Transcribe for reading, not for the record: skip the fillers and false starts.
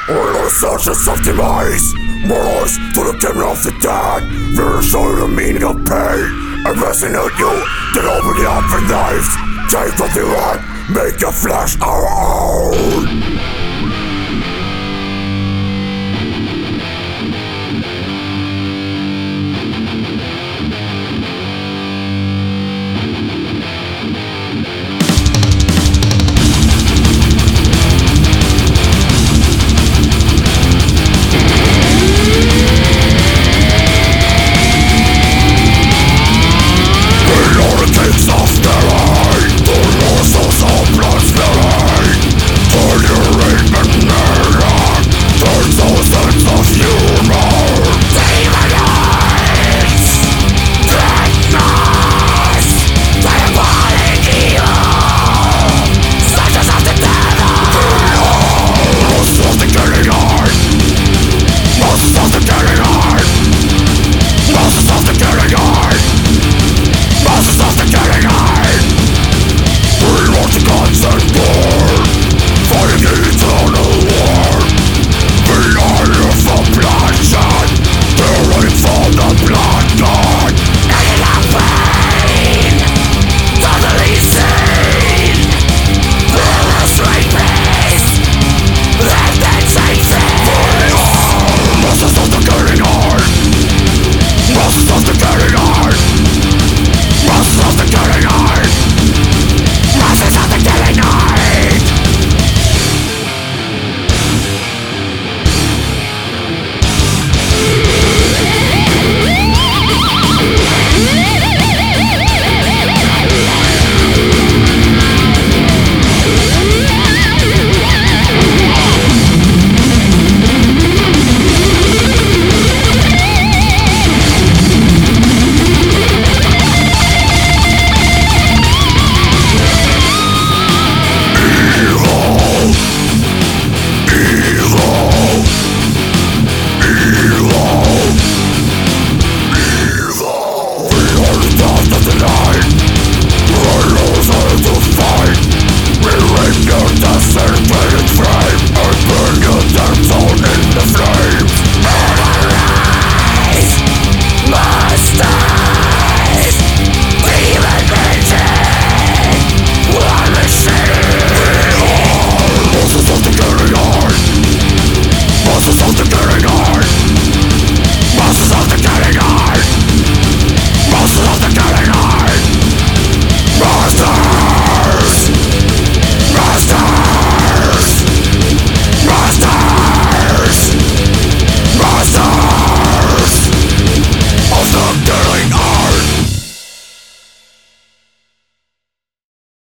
All the searches of demise, morals to the kingdom of the dead. We'll show you the meaning of pain, and resonate you that over the open knives. Take what you want, make your flesh our own.